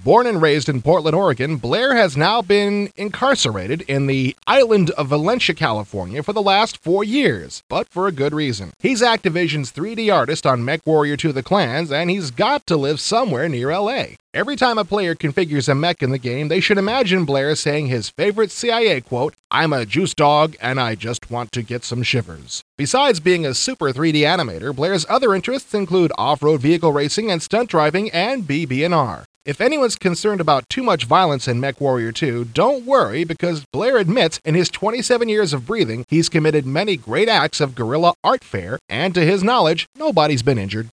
Born and raised in Portland, Oregon, Blair has now been incarcerated in the island of Valencia, California for the last 4 years, but for a good reason. He's Activision's 3D artist on MechWarrior 2: The Clans, and he's got to live somewhere near LA. Every time a player configures a mech in the game, they should imagine Blair saying his favorite CIA quote, "I'm a juice dog and I just want to get some shivers." Besides being a super 3D animator, Blair's other interests include off-road vehicle racing and stunt driving and BB&R. If anyone's concerned about too much violence in MechWarrior 2, don't worry, because Blair admits in his 27 years of breathing, he's committed many great acts of guerrilla art fare, and to his knowledge, nobody's been injured.